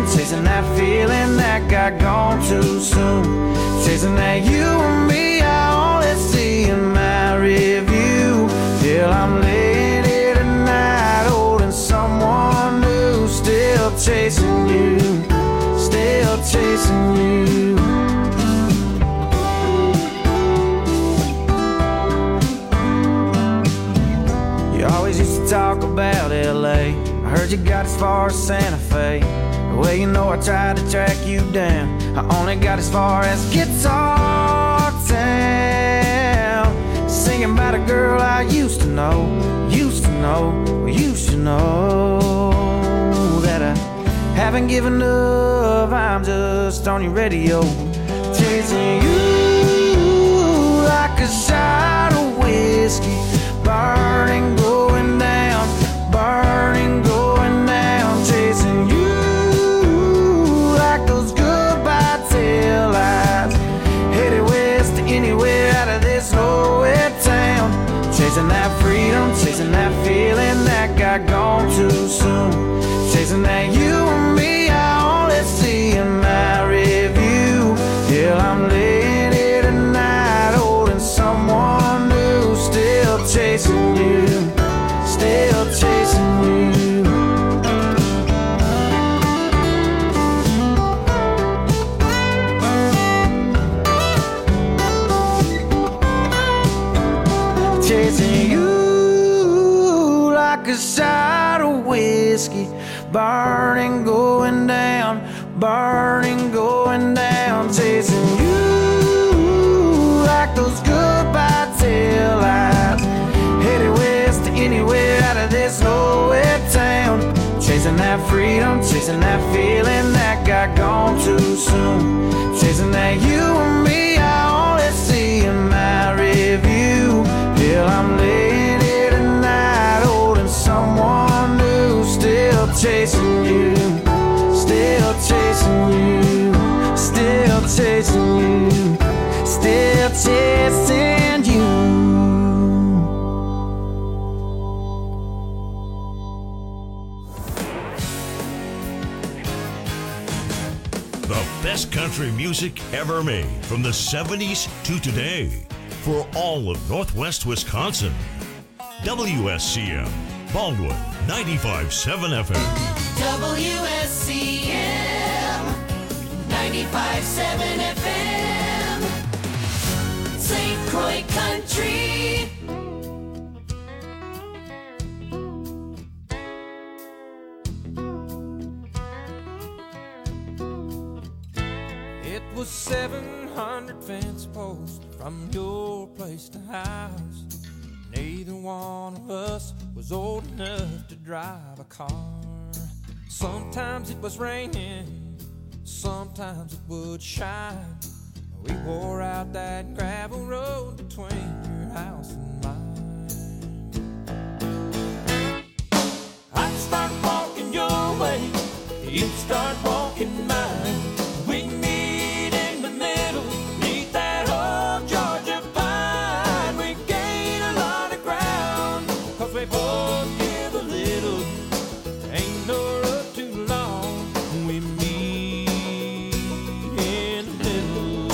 chasing that feeling that got gone too soon. Chasing that you and me, I only see in my review. Till I'm laying here tonight, holding someone new. Still chasing you, still chasing you. You always used to talk about L.A. I heard you got as far as Santa Fe. Well, you know I tried to track you down. I only got as far as Guitar Town. Singing about a girl I used to know, used to know, used to know. That I haven't given up, I'm just on your radio. Chasing you like a shot of whiskey. Burning, going down, burning, going down. Chasing you like those goodbye taillights. Headed west to anywhere out of this nowhere town. Chasing that freedom, chasing that feeling that got gone too soon. Chasing that you and me, I only see in my review. Till I'm laying here tonight, holding someone new. Still chasing you, still chasing you. Chasing you like a shot of whiskey. Burning, going down, burning, going down. Chasing you like those goodbye taillights. Headed west to anywhere out of this nowhere town. Chasing that freedom, chasing that feeling that got gone too soon. Chasing that you and me, I only see in my review. Till I'm laying here tonight, holding someone new. Still chasing you, still chasing you, still chasing you, still chasing you. The best country music ever made from the 70s to today for all of Northwest Wisconsin. WSCM, Baldwin, 95.7 FM. WSCM, 95.7 FM. St. Croix Country. It was 700 fence posts from your place to house. Neither one of us was old enough to drive a car. Sometimes it was raining, sometimes it would shine. We wore out that gravel road between your house and mine. I'd start walking your way, you'd start walking mine. We'd meet in the middle, meet that old Georgia pine. We gain a lot of ground, 'cause we both give a little. Ain't no road too long, we meet in the middle.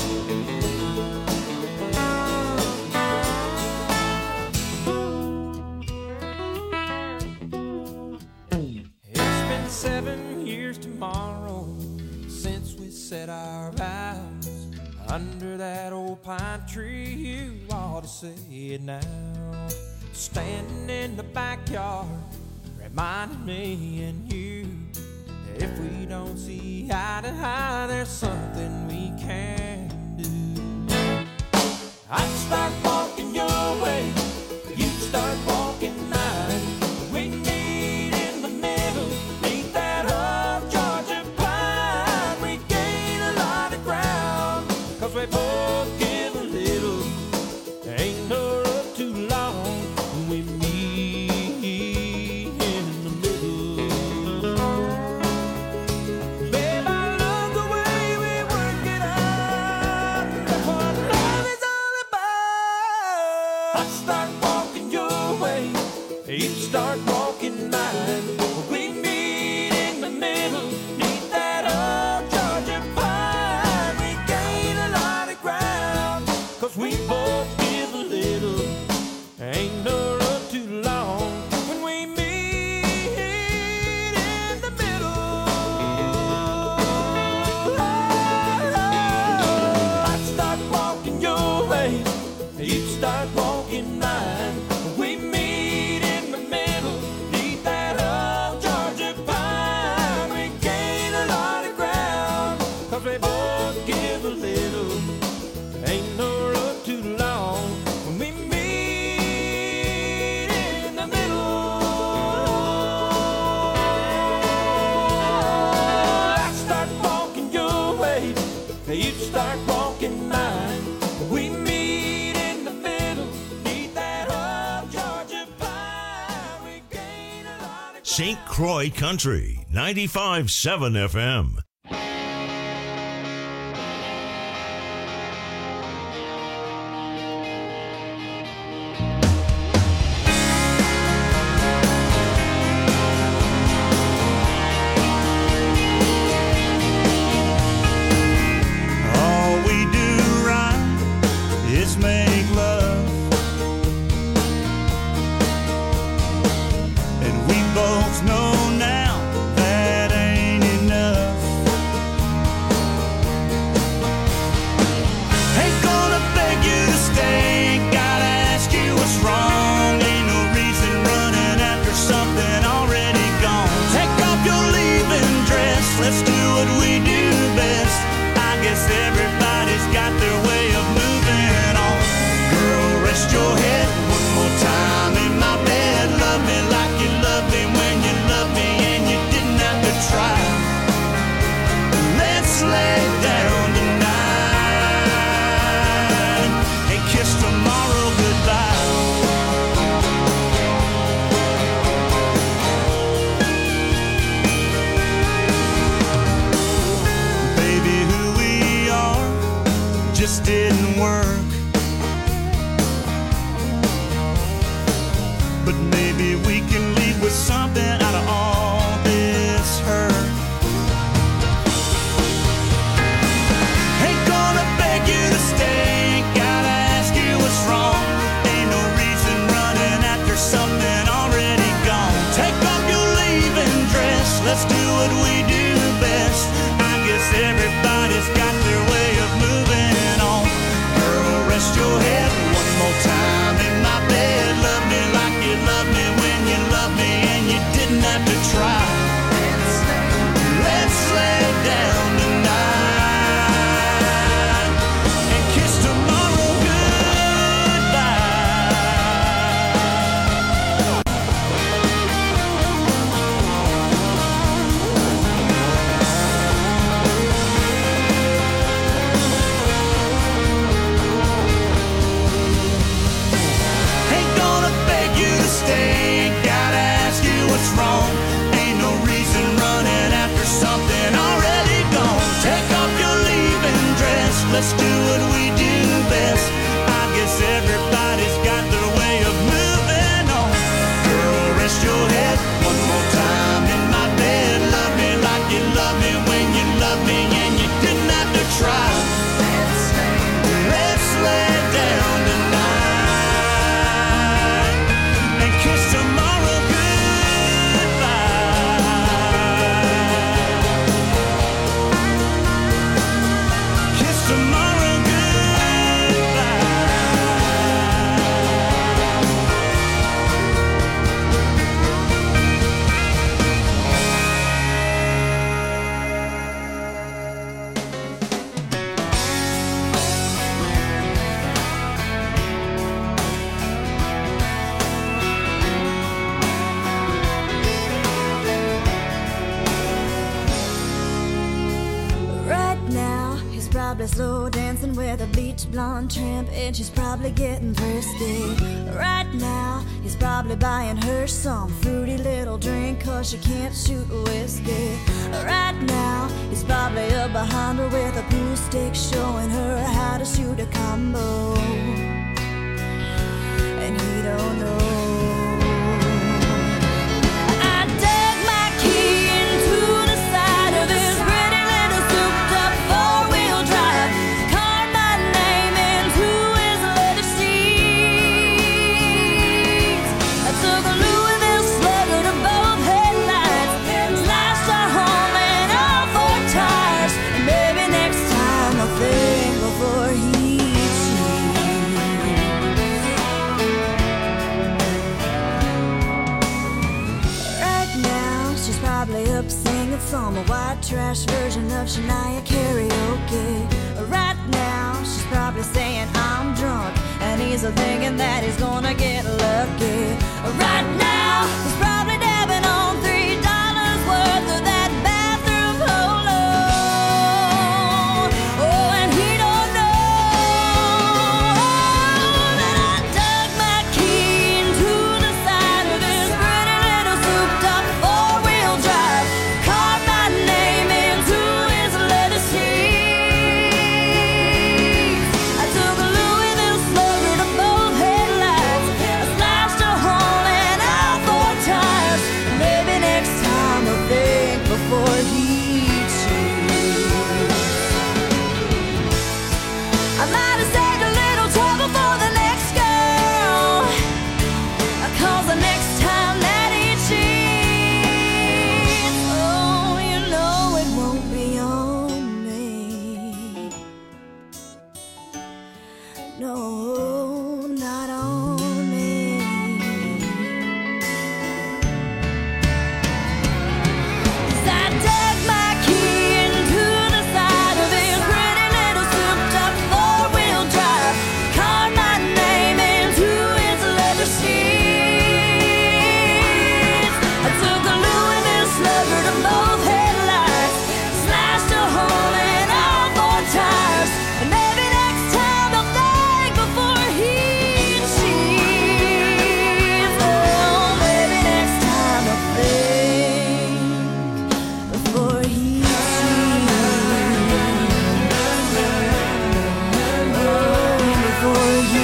It's been 7 years tomorrow since we said our vows under that old pine tree. You ought to say it now. Standing in the backyard, reminding me and you that if we don't see eye to eye, there's something we can do. I'd start walking your way, you'd start walking mine. We meet in the middle, meet that old Georgia pine. We gain a lot of ground, 'cause we both give a little. Ain't no road too long, we meet in the middle. Babe, I love the way we work it out. That's what love is all about. I start walking your way, you start walking mine. We meet in the middle, meet that 'cause we both give a little. Ain't no road too long when we meet in the middle. I'd start walking your way, you'd start walking mine. We meet in the middle, neath that old Georgia pine. We gain a lot of ground, 'cause we both give a little. Ain't no road too long when we meet in the middle. I'd start walking your way, you'd start walking mine. We meet in the middle, neath that old Georgia pine. We gain a lot of St. Croix Country, 95.7 FM. All we do right is make love, and we both know now that ain't enough. Ain't gonna beg you to stay, gotta ask you what's wrong. Ain't no reason running after something already gone. Take off your leaving dress, let's do what we do best. I guess everybody's got their way of moving on. Girl, rest your head one more time in my bed. Love me like you loved me when you loved me and you didn't have to try. Let's lay down tonight and kiss tomorrow goodbye. Baby, who we are just didn't work, but maybe we can leave with something out of all this hurt. Ain't gonna beg you to stay, gotta ask you what's wrong. Ain't no reason running after something already gone. Take off your leaving dress, let's do what we do best. I guess everybody's got their way of moving on. Girl, rest your head one more time in my bed. Love me like you loved me when you loved me and you didn't have to try. Let's lay down tonight and kiss tomorrow goodbye. Ain't gonna beg you to stay, gotta ask you what's wrong. Ain't no reason running after something already gone. Take off your leaving dress, let's do what we do best. I guess everybody's got their way of moving on. Girl, rest your head one more time in my bed. Love me like you loved me when you loved me and you didn't have to try. Let's lay down tonight and kiss tomorrow goodbye. Kiss tomorrow Right now, he's probably slow dancing with a beach blonde tramp, and she's probably getting thirsty. Right now, he's probably buying her some fruity little drink, 'cause she can't shoot whiskey. Right now, he's probably up behind her with a pool stick, showing her how to shoot a combo. And he don't know. I dug my key into the side of his pretty little souped up four-wheel drive, carved my name into trash version of Shania karaoke. Right now, she's probably saying I'm drunk, and he's thinking that he's gonna get lucky. Right now, he's probably dabbing on $3 worth of that bathroom polo. Oh, and he don't know that I dug my key into the side of this pretty little souped-up four-wheel drive, carved my name into his leather seats. I took a Louisville Slugger to both headlights. I slashed a hole in all four tires. Maybe next time I'll think before he cheats. I might have saved a little trouble for the next girl, 'cause the next time that he cheats, oh, you know it won't be on me. No, not on me. 'Cause I dug my key into the side of his pretty little souped-up four-wheel drive, carved my name into his leather seats. I took a Louisville Slugger to both headlights, slashed a hole in all four tires, and maybe next time I'll think before he cheats. Oh, maybe next time I'll think before he cheats. Oh, before he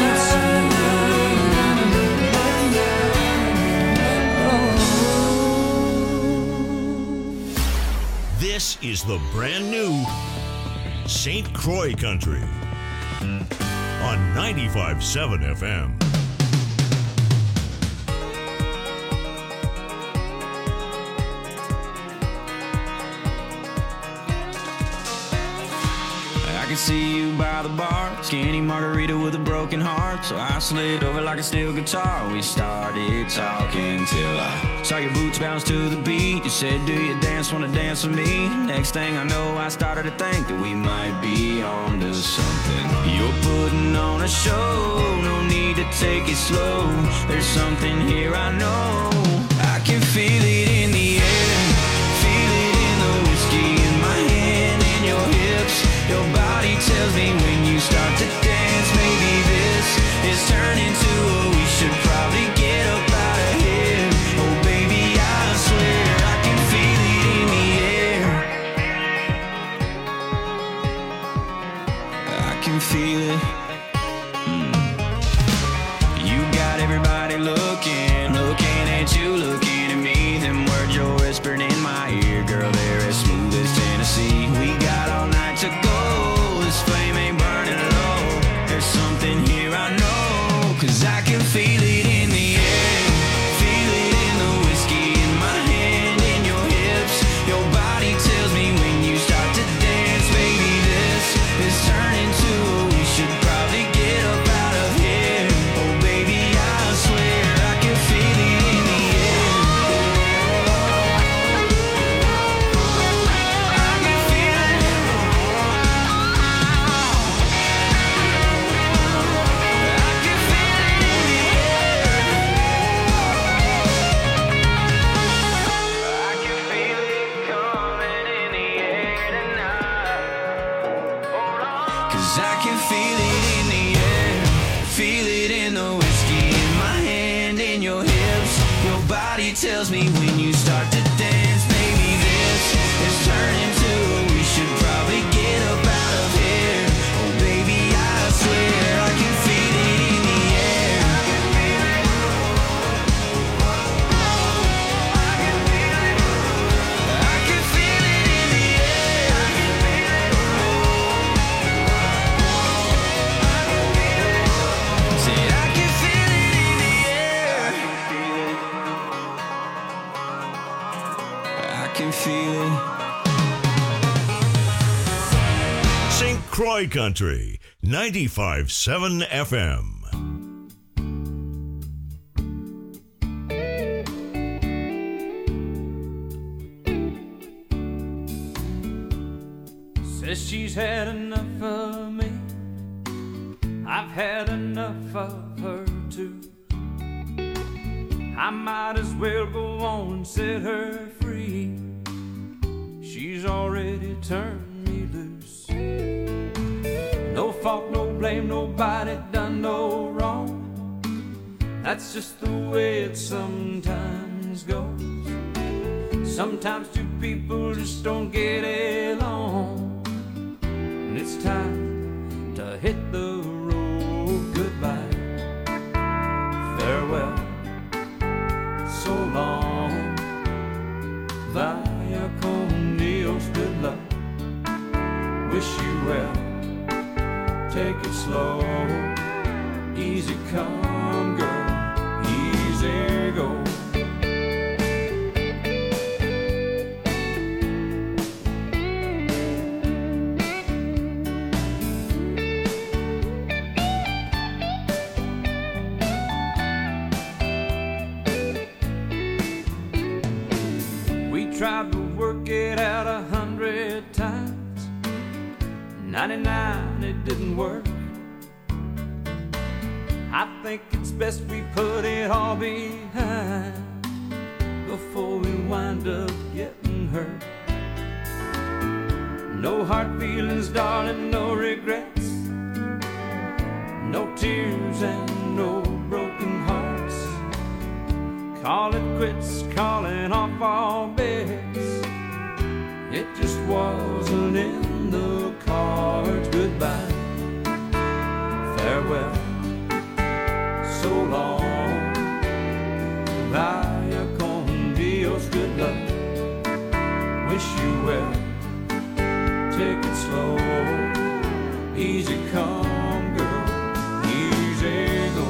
cheats. This is the brand new St. Croix Country on 95.7 FM. I can see you by the bar, skinny margarita with a broken heart. So I slid over like a steel guitar. We started talking till I saw your boots bounce to the beat. You said, do you wanna dance with me? Next thing I know, I started to think that we might be on to something. You're putting on a show, no need to take it slow. There's something here I know. I can feel it in the air, feel it in the whiskey in my hand and your hips. Your body tells me when you start to dance, maybe this is turning to a we should probably get up out of here. Oh baby, I swear I can feel it in the air. I can feel it. You got everybody looking at you, looking at me. Them words you're whispering in my ear, girl, they're as smooth as Tennessee. We got all night to go, this flame ain't burning low. There's something here I know, 'cause I can feel it in the air, feel it in the whiskey in my hand and your hips. Your body tells me when you start to dance, baby, this is turning to a we should probably get up out of here. Oh baby, I swear I can feel it in the air. I can feel it. I can feel it in the air. I can feel it coming in the air tonight. Hold on. 'Cause I can feel it in the air, feel it in the whiskey in my hand and your hips. Your body tells me when you start to dance, maybe this is turning to a we should probably get up out of here. Oh baby, I swear I can feel it in the air. I can feel it. I can feel it. I can feel it in the air. I can feel it. Said I can feel it in the air. I can feel it. St. Croix Country 95.7 FM. had enough of me. I've had enough of her too. I might as well go on and set her free. She's already turned me loose. No fault, no blame, nobody done no wrong. That's just the way it sometimes goes. Sometimes two people just don't get along, and it's time to hit the road. Goodbye, farewell, so long, vaya con Dios, good luck, wish you well, take it slow, easy come girl, easy go. Tried to work it out 100 times, 99 it didn't work. I think it's best we put it all behind before we wind up getting hurt. No hard feelings, darling, no regrets, no tears and no broken hearts. Call it quits, calling off all bets. It just wasn't in the cards. Goodbye, farewell, so long, vaya con Dios, good luck, wish you well, take it slow, easy come girl, easy go.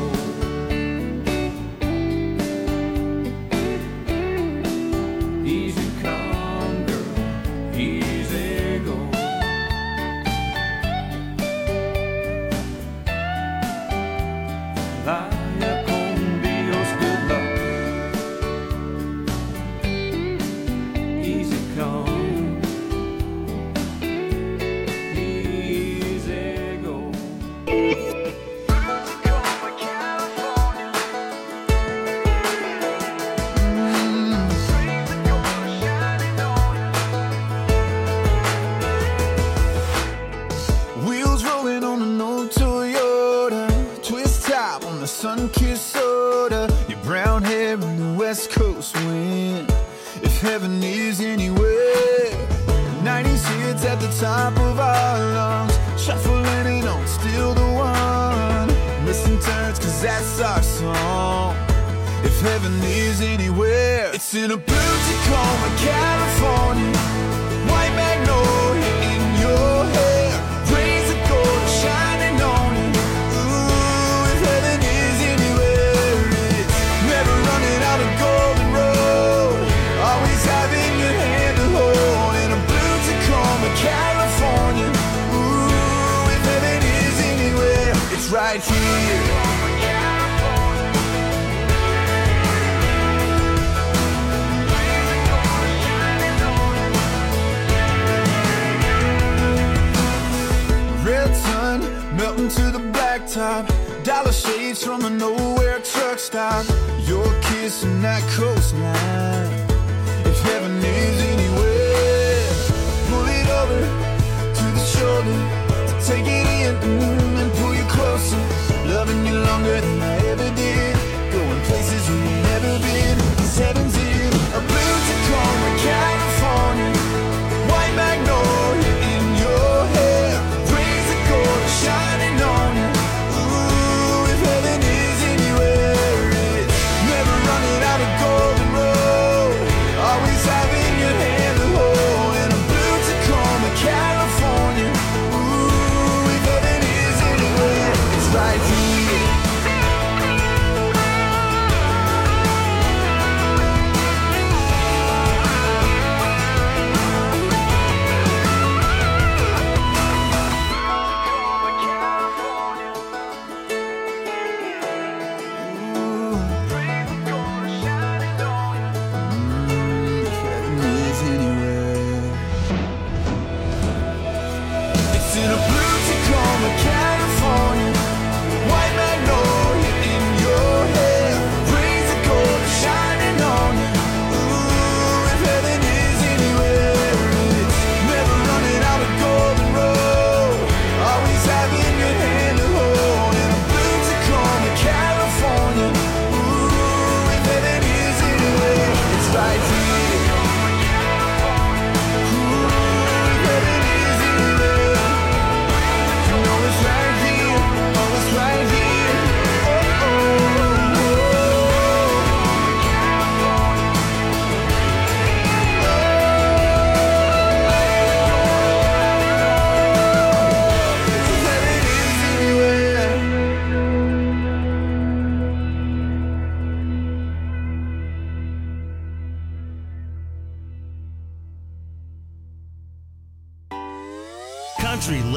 Sun-kissed soda, your brown hair in the West Coast wind. If heaven is anywhere, 90s hits at the top of our lungs, shuffling and on, still the one. Missing turns, cause that's our song. If heaven is anywhere, it's in a blue Tacoma, California. White magnolia in your hair, rays of gold shining on you. Ooh, if heaven is anywhere, it's never running out of golden road, always having your hand to hold. In a blue Tacoma, California. Ooh, if heaven is anywhere, it's right here. Red sun melting to the blacktop, dollar shades from a nowhere truck stop. Your kiss and that coastline. If heaven is anywhere, pull it over to the shoulder to take it in and pull you closer. Loving you longer than I ever did, going places you've never been. 'Cause heaven's in a blue Tacoma, California. White magnolia in your hair, rays of gold shining on you. Ooh, if heaven is anywhere, it's never running out of golden road, always having your hand to hold. In a blue Tacoma, California. Ooh, if heaven is anywhere, it's right here.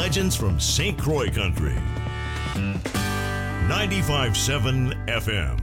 legends from St. Croix Country. 95.7 FM.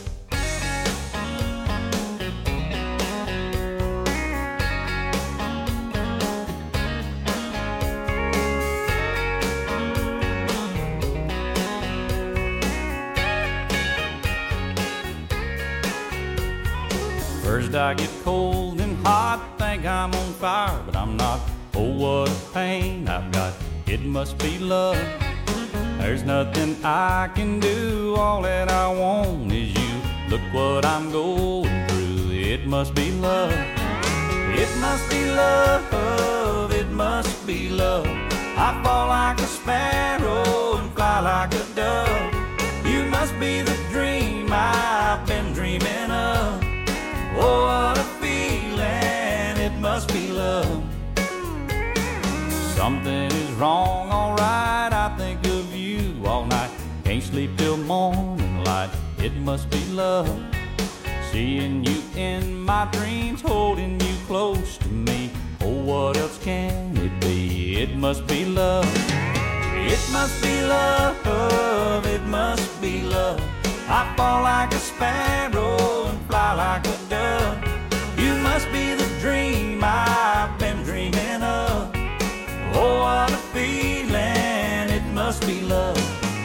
First I get cold and hot, think I'm on fire, but I'm not. Oh, what a pain I've got, it must be love. There's nothing I can do, all that I want is you. Look what I'm going through, it must be love. It must be love, it must be love. I fall like a sparrow and fly like a dove. You must be the dream I've been dreaming of. Oh, what a feeling, it must be love. Something is wrong, alright, I think of you all night. Can't sleep till morning light, it must be love. Seeing you in my dreams, holding you close to me. Oh, what else can it be? It must be love. It must be love, it must be love. I fall like a sparrow and fly like a dove. You must be the dream I've been dreaming of. Oh, what a feeling, it must be love.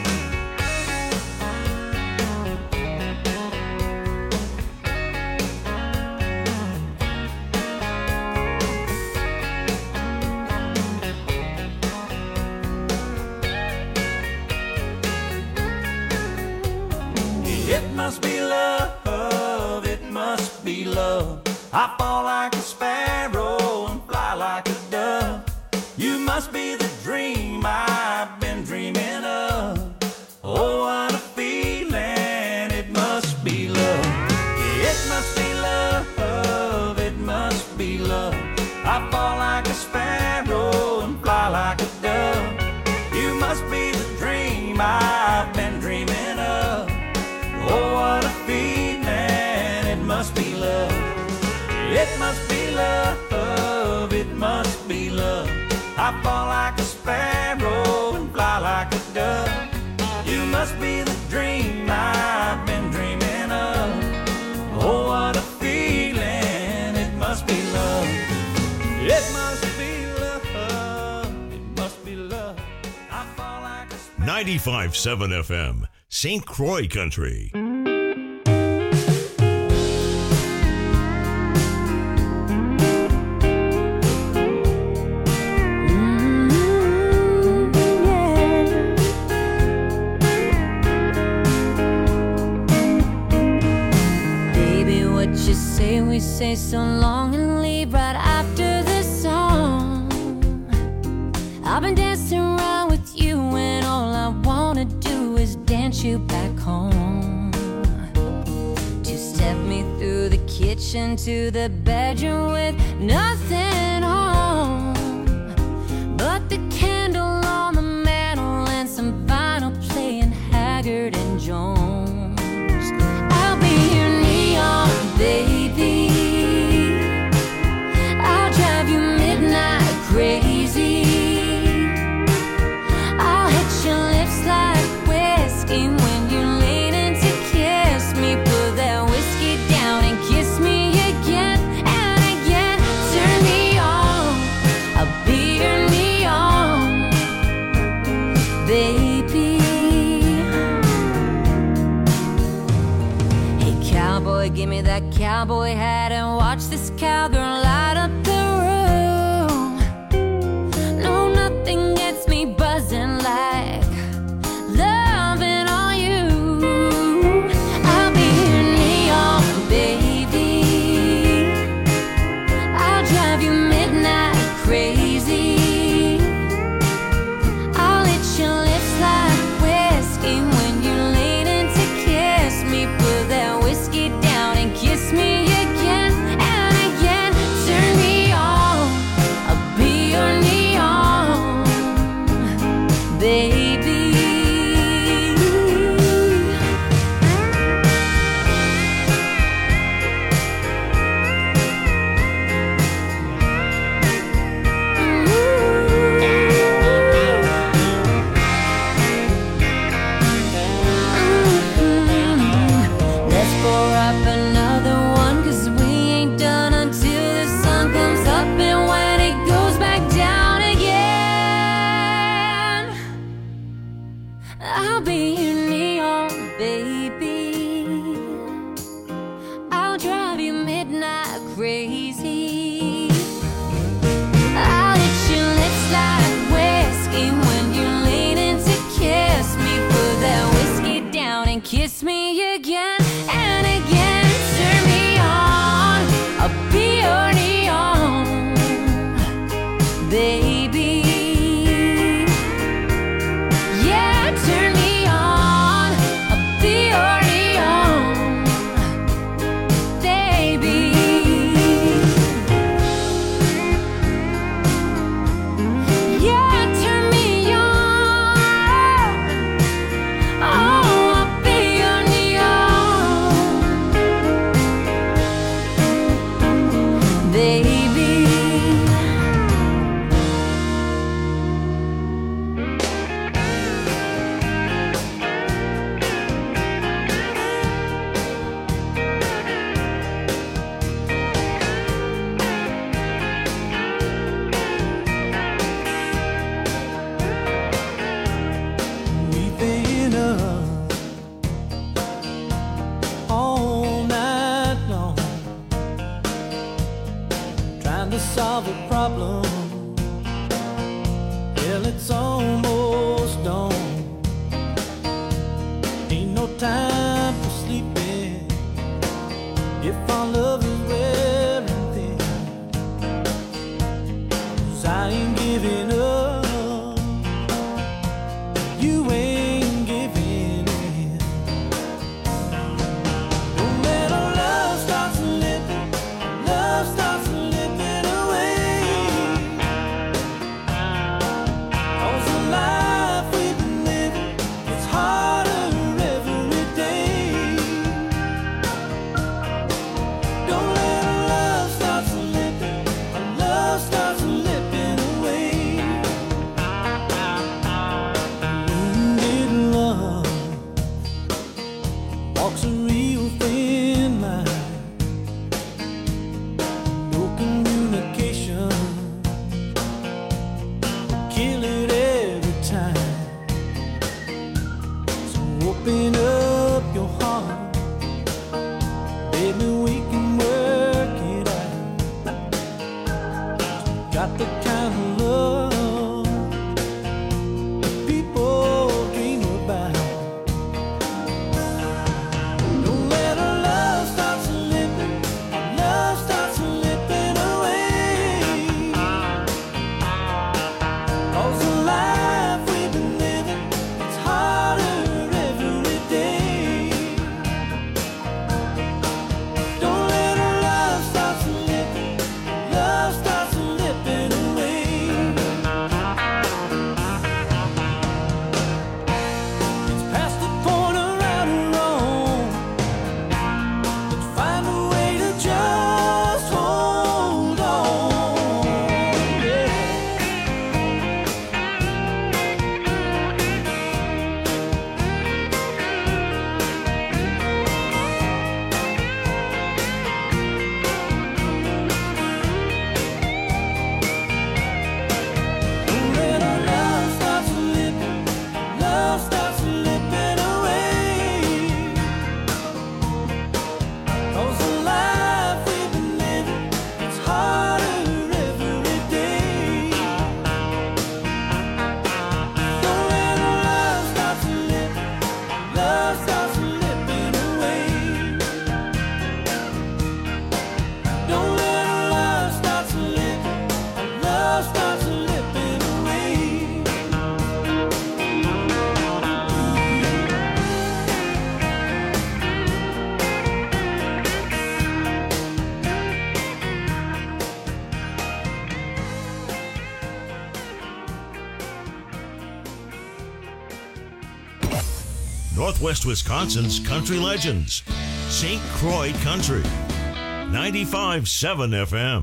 It must be love, it must be love. I fall like a sparrow and fly like a dove. You must be the dream I've been dreaming of. Oh, what a feeling, it must be love. It must be love, it must be love. I fall like a sparrow and fly like a dove. You must be the dream I've been dreaming of. Oh, what a feeling, it must be love. It must be love, it must be love. I fall like a sparrow and fly like a dove. You must be the dream I've been dreaming of. Oh, what a feeling, it must be love. It must be love, it must be love. I fall like a sparrow. 95.7 FM, St. Croix Country. We say so long and leave right after the song. I've been dancing around with you and all I wanna do is dance you back home. Two-step me through the kitchen to the bedroom with nothing on but the candle on the mantle and some vinyl playing Haggard and Jones. I'll be your neon baby, I'll drive you midnight crazy. I'll hit your lips like whiskey when you're leaning to kiss me. Put that whiskey down and kiss me again and again. Turn me on, I'll be your neon baby. Hey cowboy, give me that cowboy hat and watch this cowgirl light up the room. No, nothing gets me buzzing like loving on you. I'll be your neon baby, I'll drive you midnight crazy. I'll hit your lips like whiskey when you're leaning to kiss me. Put that whiskey down and kiss me again and again. the problem. Hell, it's almost dawn. Ain't no time for sleeping if our love is wearing thin. 'Cause I ain't giving up, you ain't giving in. Don't let our love start slipping, love starts slipping away. 'Cause the life we've been living, it's harder every day. Don't let our love start slipping, our love starts slipping away. Wounded love walks a real thin line. No communication, kill it every time. So open up your heart, baby, we can work it out. Got the kind of love people dream about. Don't let our love start slipping, our love starts slipping away. 'Cause the life we've been living, it's harder every day. Don't let our love start slipping, love starts slipping away. It's past the point of right or wrong. Let's find a way to just hold on. Yeah. Don't let our love start slipping, love starts slipping away. 'Cause the life we've been living, it's harder every day. Don't let our love start slipping, love starts slipping away. Don't let our love start slipping, love starts slipping away. Northwest Wisconsin's country legends. St. Croix Country. 95.7 FM.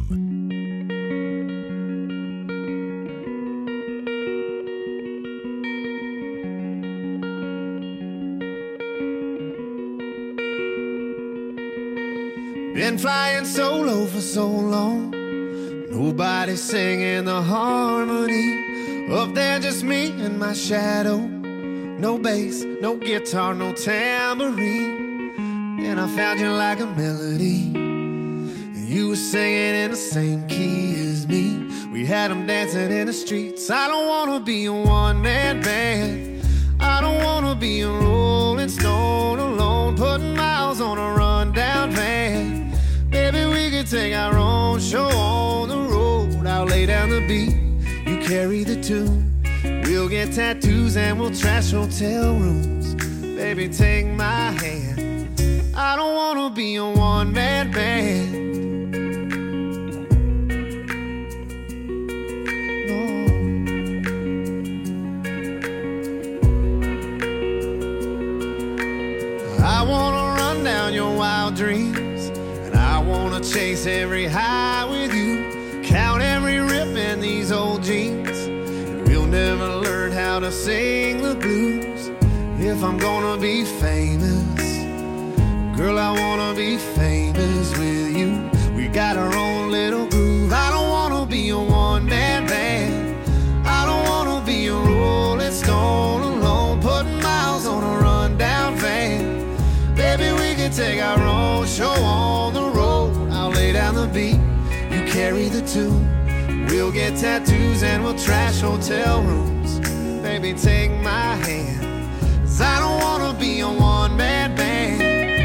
Been flying solo for so long, nobody singing the harmony. Up there just me and my shadow. No bass, no guitar, no tambourine. And I found you like a melody. You were singing in the same key as me. We had them dancing in the streets. I don't wanna be a one-man band. I don't wanna be a rolling stone alone, putting miles on a rundown van. Maybe we could take our own show on the road. I'll lay down the beat, you carry the tune. We'll get tattoos and we'll trash hotel rooms. Baby, take my hand. I don't wanna be a one-man band. I wanna run down your wild dreams, and I wanna chase every high with you. Count every rip in these old jeans, and we'll never learn how to sing the blues. If I'm gonna be famous, girl, I wanna be famous with you. We got our own little groove. I don't wanna be a one-man band. I don't wanna be a rolling stone alone, putting miles on a rundown van. Baby, we can take our own show on the road. I'll lay down the beat, you carry the tune. We'll get tattoos and we'll trash hotel rooms. Baby, take my hand, 'cause I don't wanna be a one-man band.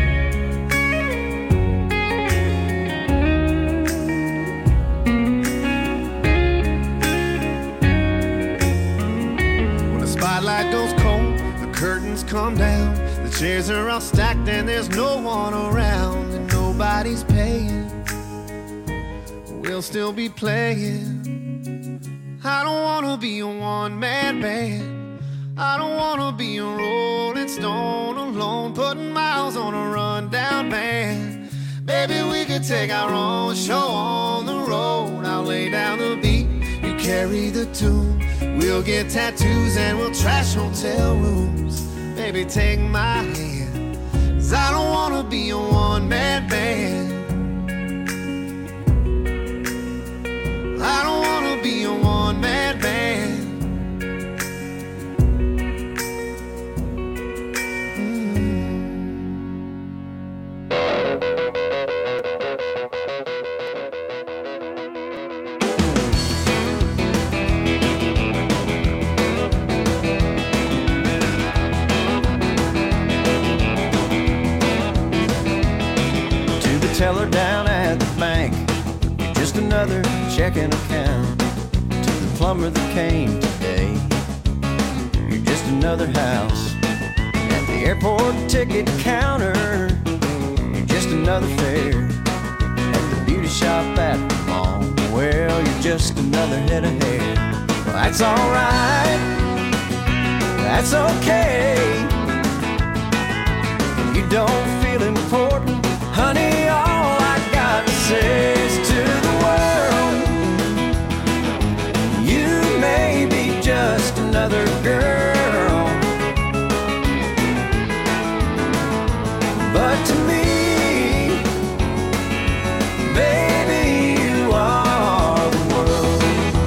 When the spotlight goes cold, the curtains come down, the chairs are all stacked and there's no one around, and nobody's paying, we'll still be playing. I don't wanna be a one-man band. I don't wanna be a Rolling Stone alone, putting miles on a rundown band. Baby, we could take our own show on the road. I'll lay down the beat, you carry the tune. We'll get tattoos and we'll trash hotel rooms. Baby, take my hand, 'cause I don't wanna be a one-man band. I don't wanna be a one-man band. To the teller down at the bank, you're just another checking account. To the plumber that came today, you're just another house. At the airport ticket counter, you're just another fare. At the beauty shop at the mall, well, you're just another head of hair. Well, that's alright, that's okay. If you don't feel important, honey, all I got to say is to the world, you may be just another girl, but to me, baby, you are the world.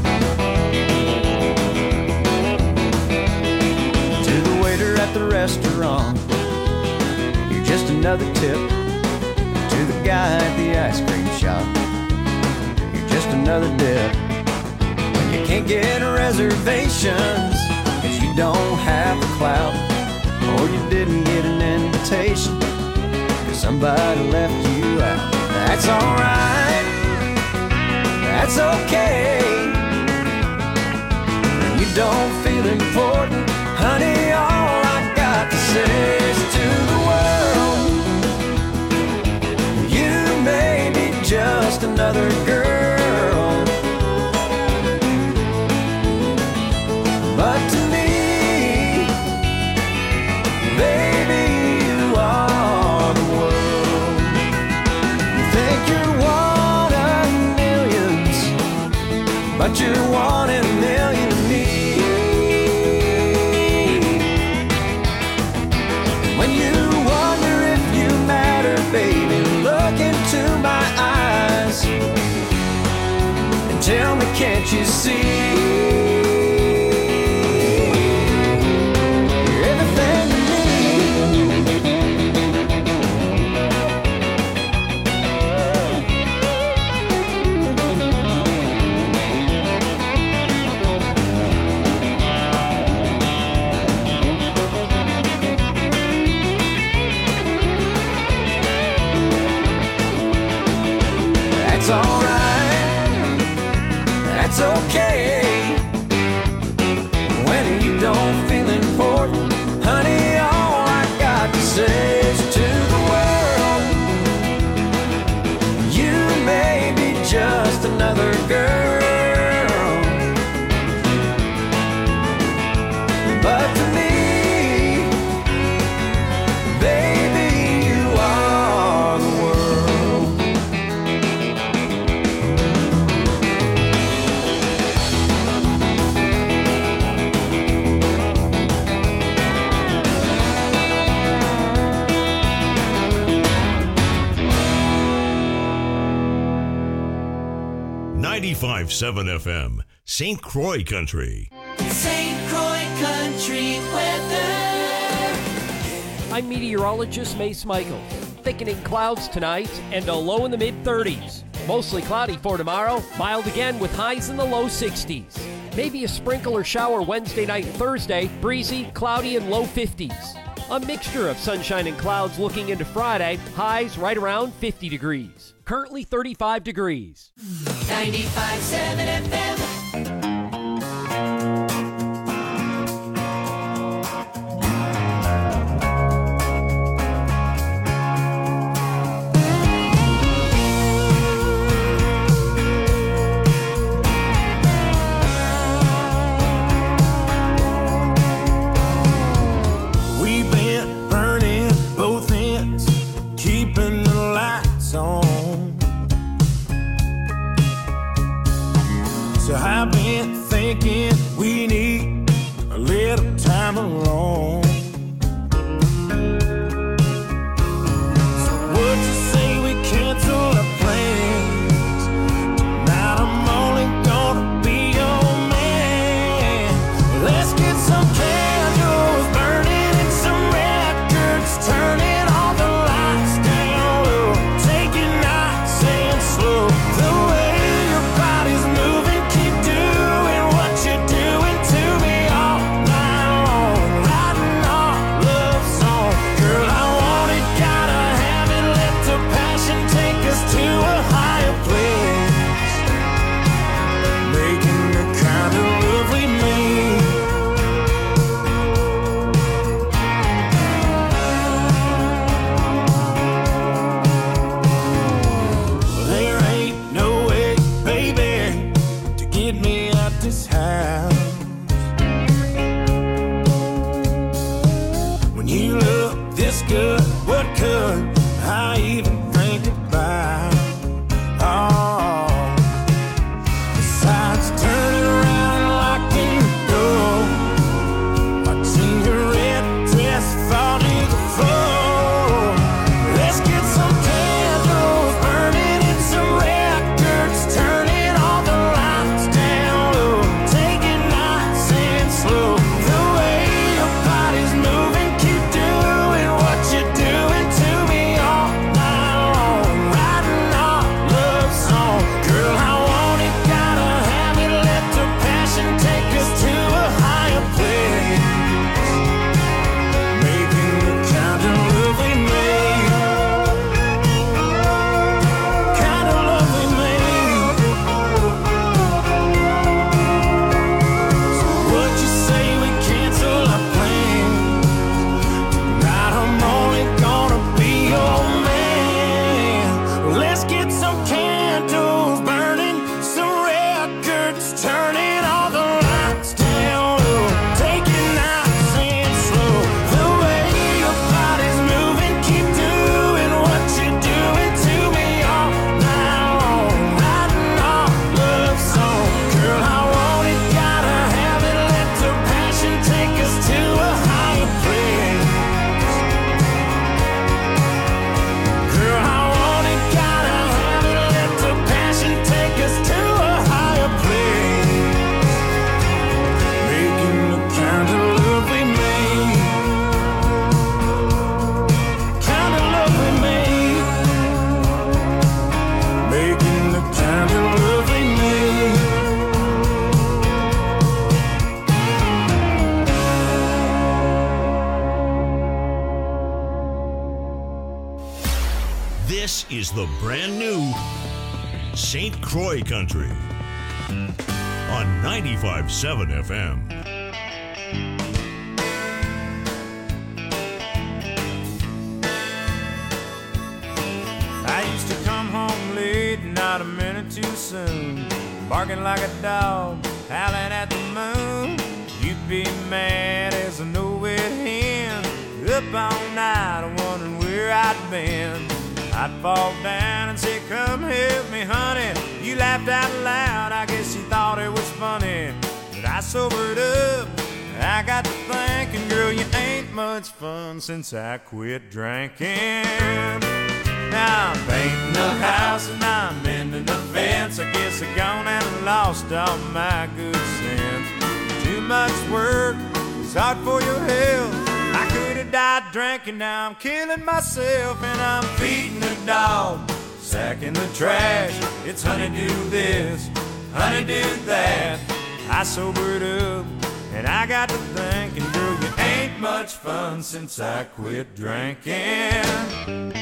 To the waiter at the restaurant, you're just another tip. To the guy at the ice cream shop, you're just another dip. When you can't get reservations 'cause you don't have the clout, or you didn't get an invitation 'cause somebody left you out. That's alright, that's okay. When you don't feel important, honey, all I got to say is to the world, you may be just another girl, but to me, baby, you are the world. You think you're one of millions, but you're one in a million to me. When you wonder if you matter, baby, look into my eyes and tell me, can't you see? You're everything to me. That's alright, that's okay. When you don't feel important, honey, all I got to say is to the world, you may be just another girl, but to me, baby, you are the world. .7 FM, St. Croix Country. St. Croix Country weather. I'm meteorologist Mace Michaels. Thickening clouds tonight and a low in the mid-30s. Mostly cloudy for tomorrow. Mild again with highs in the low 60s. Maybe a sprinkle or shower Wednesday night and Thursday. Breezy, cloudy, and low 50s. A mixture of sunshine and clouds looking into Friday. Highs right around 50 degrees. Currently 35 degrees. 95.7 FM. So I've been thinking we need a little time alone. So what you say we cancel our plans? Tonight I'm only gonna be your man. Let's get some candles burning and some records turning, all the lights down low. Take it nice and slow. The way your body's moving, doing what you're doing to me all night long, writing our love song. Girl, I want it, gotta have it. Let the passion take us to a higher place, making the kind of love we made. Well, there ain't no way, baby, to get me out this house. When you look this good, what could I even think about? Oh, besides turning around and locking the door, watching your red dress fall to the floor. Let's get some candles burning and some records turning, all the lights down low. Take it nice and slow. The way your body's moving, keep doing what you're doing to me all night long, writing our love song. Girl, I want it, gotta have it. Let the passion take us to a higher place, making the kind of love we made. Kind of love we made. So what you say we cancel our plans? Tonight I'm only gonna be your man. Let's get some candles burning, some records turning, all the lights down low. Take it nice and slow. The way your body's moving, keep doing what you're doing to me all night long, writing our love song. Girl, I want it, gotta have it. Let the passion take us to a higher place. Girl, I want it, gotta have it. Let the passion take us to a higher place, making the kind of love we made. Kind of love we made, making the kind of love we made. This is the brand new St. Croix Country on 95.7 FM. I used to come home late, not a minute too soon, barking like a dog, howling at the moon. You'd be mad as a nowhere hen, up all night wondering where I'd been. I'd fall down and say, come help me, honey. You laughed out loud, I guess you thought it was funny. But I sobered up, I got to thinking, girl, you ain't much fun since I quit drinking. Now I'm painting the house and I'm mending the fence. I guess I gone and lost all my good sense. Too much work, it's hard for your health. I could have died drinking, now I'm killing myself. And I'm feeding the dog, sacking the trash. It's honeydew this, honeydew that. I sobered up and I got to thinking, girl, you ain't much fun since I quit drinking.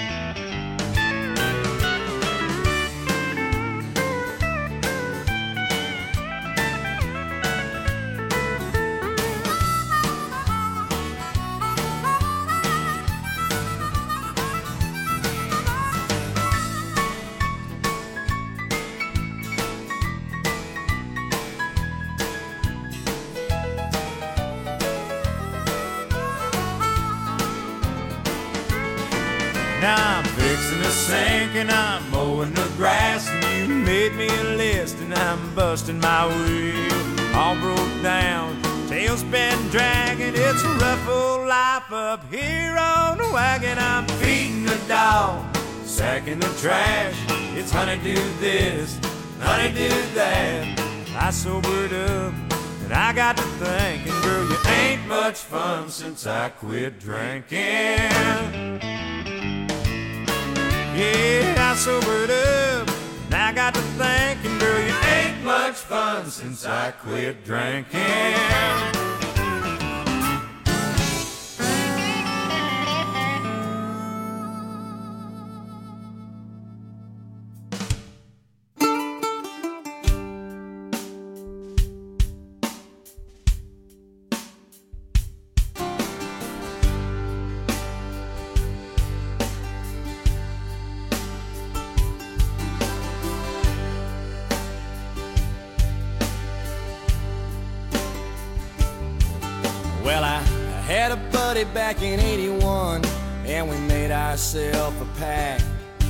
Now I'm fixing the sink and I'm mowing the grass, and you made me a list and I'm busting my wheel. All broke down, tail's been dragging. It's a rough old life up here on the wagon. I'm feeding the dog, sacking the trash. It's honeydew this, honeydew that. I sobered up and I got to thinking, girl, you ain't much fun since I quit drinking. Yeah, I sobered up, and I got to thinking, girl, you ain't much fun since I quit drinking. Well, I had a buddy back in '81, and we made ourselves a pact.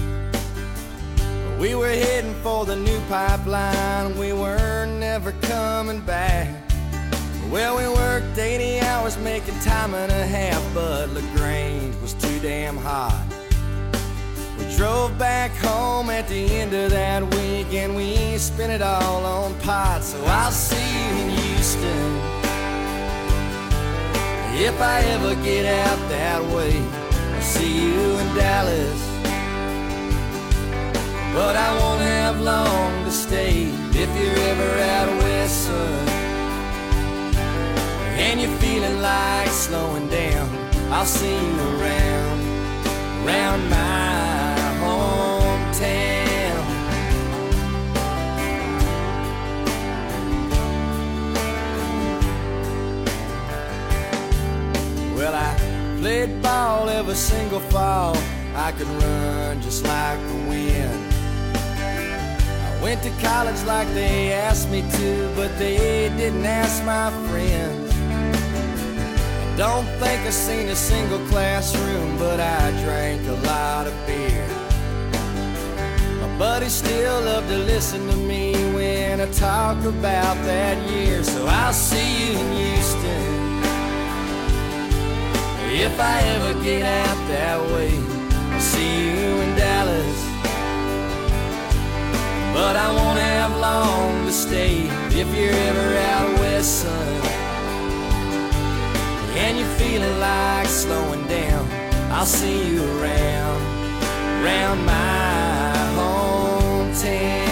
We were heading for the new pipeline, we were never coming back. Well, we worked 80 hours making time and a half, but LaGrange was too damn hot. We drove back home at the end of that week, and we spent it all on pot. So I'll see you in Houston if I ever get out that way. I'll see you in Dallas, but I won't have long to stay. If you're ever out west, son, and you're feeling like slowing down, I'll see you around my hometown. Well, I played ball every single fall. I could run just like the wind. I went to college like they asked me to, but they didn't ask my friends. I don't think I seen a single classroom, but I drank a lot of beer. My buddies still love to listen to me when I talk about that year. So I'll see you in Houston if I ever get out that way. I'll see you in Dallas, but I won't have long to stay. If you're ever out west, son, and you're feeling like slowing down, I'll see you around my hometown.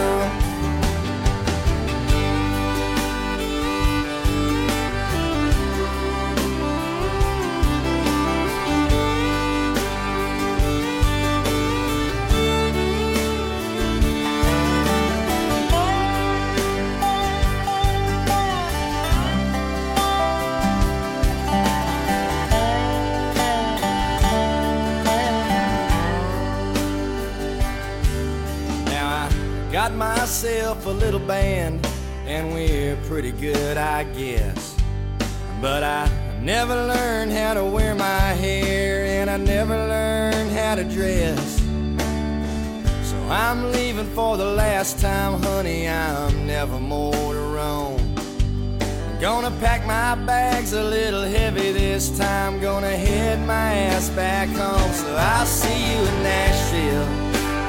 Got myself a little band, and we're pretty good, I guess. But I never learned how to wear my hair, and I never learned how to dress. So I'm leaving for the last time, honey, I'm never more to roam. I'm gonna pack my bags a little heavy this time, gonna head my ass back home. So I'll see you in Nashville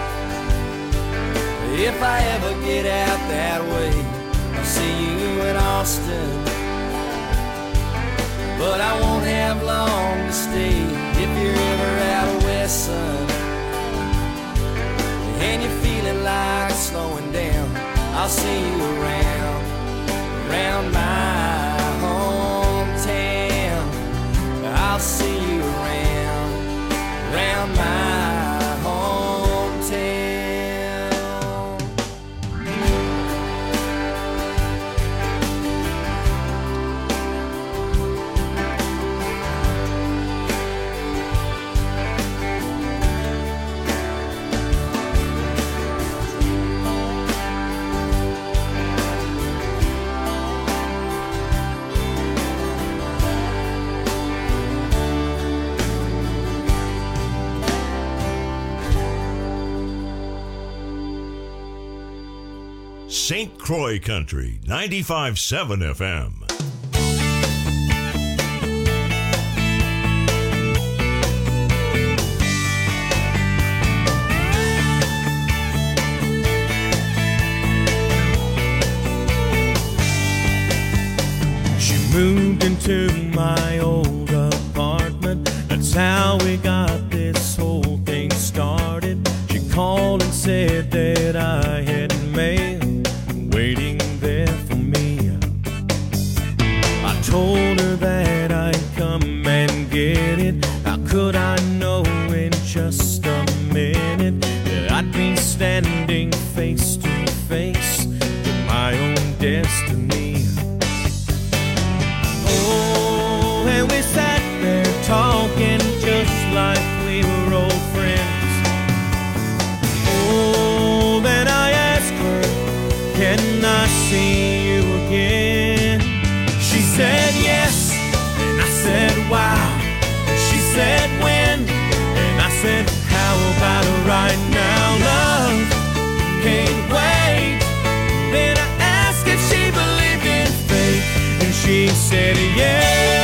if I ever get out that way. I'll see you in Austin, but I won't have long to stay. If you're ever out west, son, see you around my hometown. I'll see you around my St. Croix Country, 95.7 FM. She moved into my old apartment. That's how we got this whole thing started. She called and said that I had mail waiting there for me. I told her that I'd come and get it. How could I know in just a minute that I'd be standing face to face with my own destiny? Oh, and we sat there talking just like we were old friends. Oh, then I asked her, can I see you again? She said yes, and I said wow. She said when, and I said how about right now? Love can't wait. Then I asked if she believed in fate, and she said yes.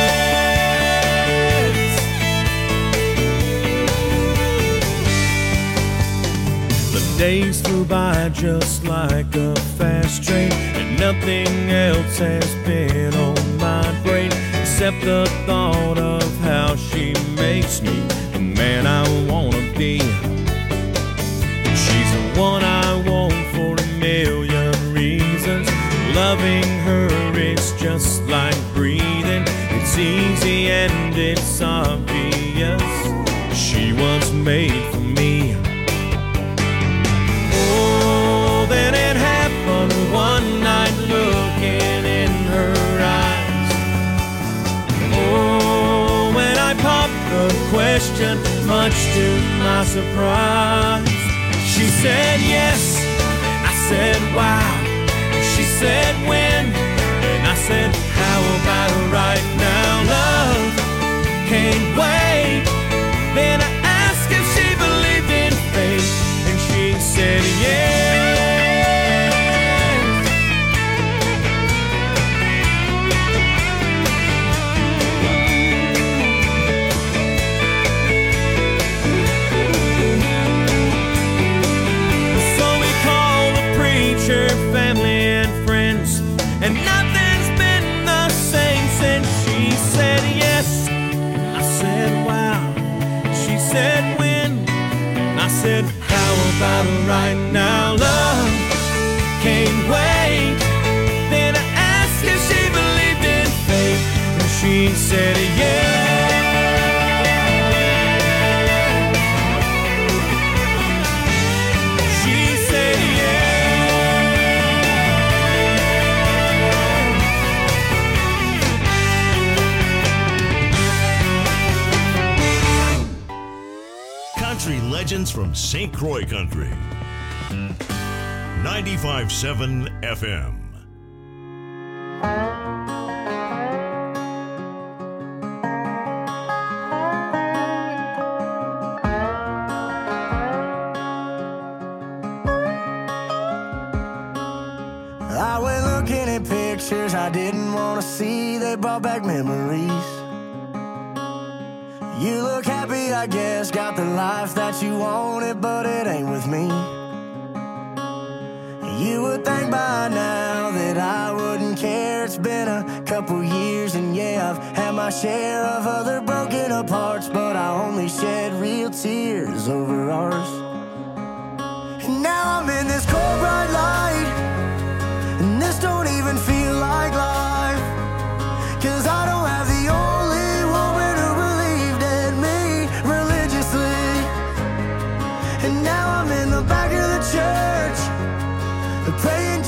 The days flew by just like a fast train, and nothing else has been on my brain except the thought of how she makes me the man I wanna be. She's the one I want for a million reasons. Loving her is just like breathing. It's easy and it's obvious. She was made for me. Oh, then it happened one night looking in her eyes. Oh, when I popped the question, much to my surprise, she said yes, and I said wow. She said when, and I said how about right now? Love can't wait. Then I asked if she believed in fate, and she said yes. So we called the preacher, family and friends, and nothing's been the same since she said yes. I said wow. She said when, and I said how about right now? Love can't wait. Then I asked if she believed in fate, and she said yes. She said Country legends from St. Croix Country. 95.7 FM. I went looking at pictures I didn't want to see. They brought back memories. You look happy, I guess, got the life that you wanted, but it ain't with me. You would think by now that I wouldn't care. It's been a couple years, and yeah, I've had my share of other broken aparts, but I only shed real tears over ours. And now I'm in this cold bright light,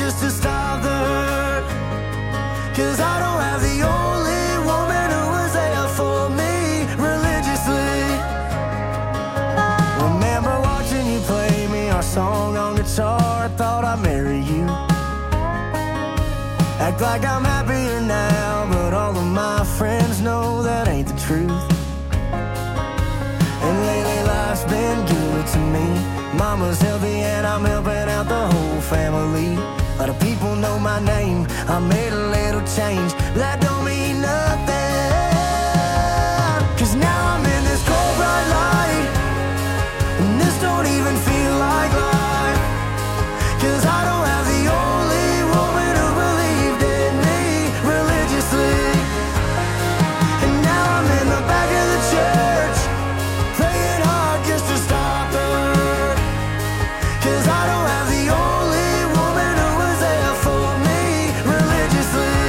just to stop the hurt. 'Cause I don't have the only woman who was there for me religiously. Remember watching you play me our song on guitar, I thought I'd marry you. Act like I'm happier now, but all of my friends know that ain't the truth. And lately life's been good to me. Mama's healthy and I'm helping out the whole family. A lot of people know my name, I made a little change, but that don't mean nothing. 'Cause now I'm in this cold bright light, and this don't even feel like life. 'Cause I don't have the only woman who believed in me religiously. And now I'm in the back of the church, praying hard just to stop the hurt. 'Cause I don't have the only woman who was there for me religiously.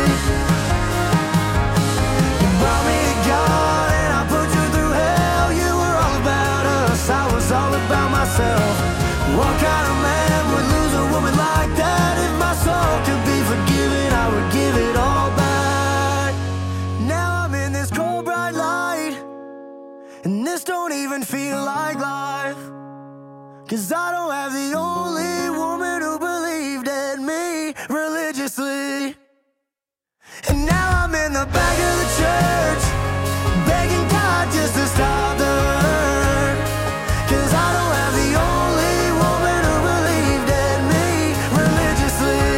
You brought me to God and I put you through hell. You were all about us, I was all about myself. What kind of man would lose a woman like that? If my soul could be forgiven, I would give it all back. Now I'm in this cold bright light, and this don't even feel like life. 'Cause I don't have the only woman who believed in me religiously. And now I'm in the back of the church, begging God just to stop the hurt. 'Cause I don't have the only woman who believed in me religiously.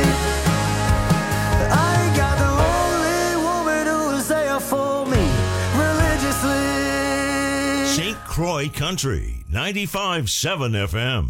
I ain't got the only woman who was there for me religiously. St. Croix Country, 95.7 FM.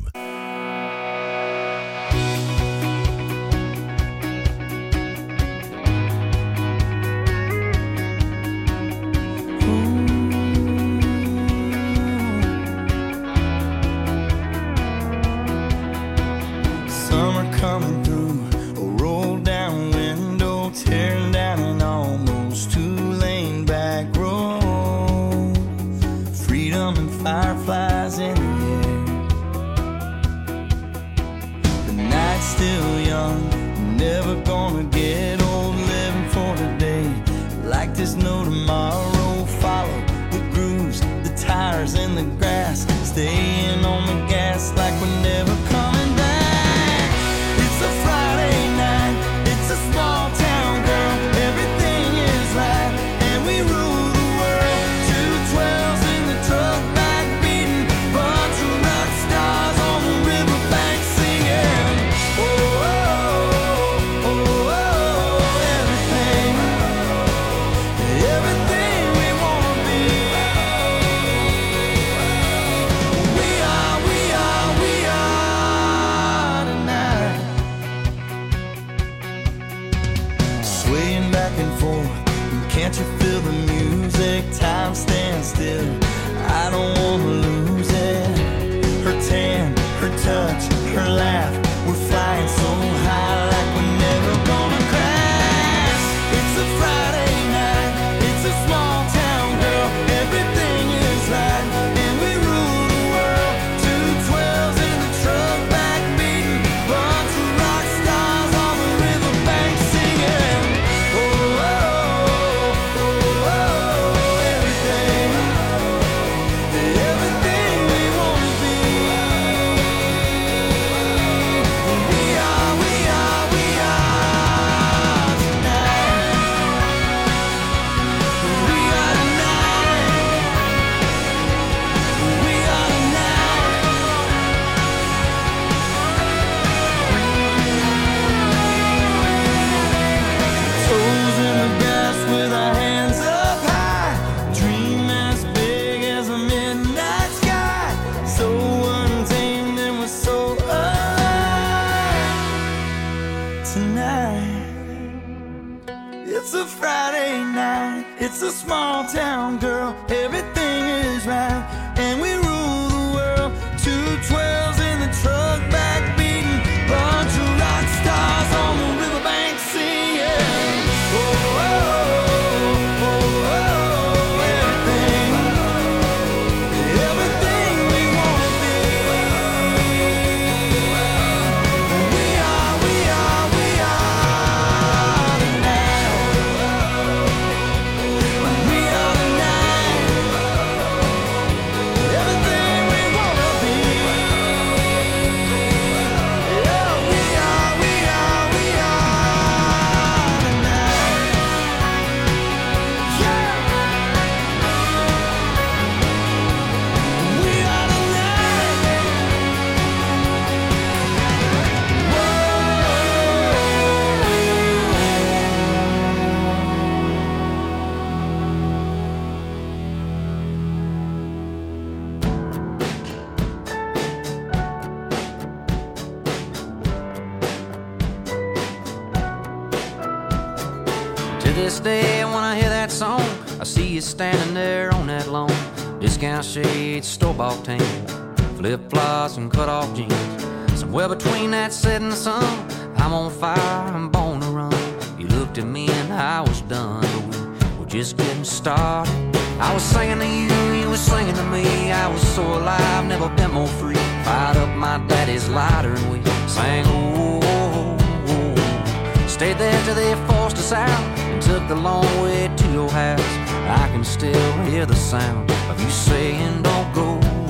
Summer coming through, a roll down window, tearing down an almost two-lane back road. Freedom and fireflies in the air. The night's still young, never gonna get old, living for today. Like there's no tomorrow, follow the grooves, the tires in the grass, staying on the gas like we're never coming back. It's a Friday night, it's a small town, girl, everything is right, and we rule the world. 212s in the truck back beating, bunch of rock stars on the riverbank singing. Oh, oh, oh, oh, everything, everything we wanna be. We are, we are, we are. this day when I hear that song, I see you standing there on that lawn. Discount shades, store-bought tan, flip-flops and cut-off jeans. Somewhere between that setting sun, I'm on fire, I'm born to run. You looked at me and I was done, but we were just getting started. I was singing to you, you were singing to me. I was so alive, never been more free. Fired up my daddy's lighter and we sang, oh, oh, oh, oh. Stayed there till they forced us out and took the long way to your house. I can still hear the sound of you saying, don't go.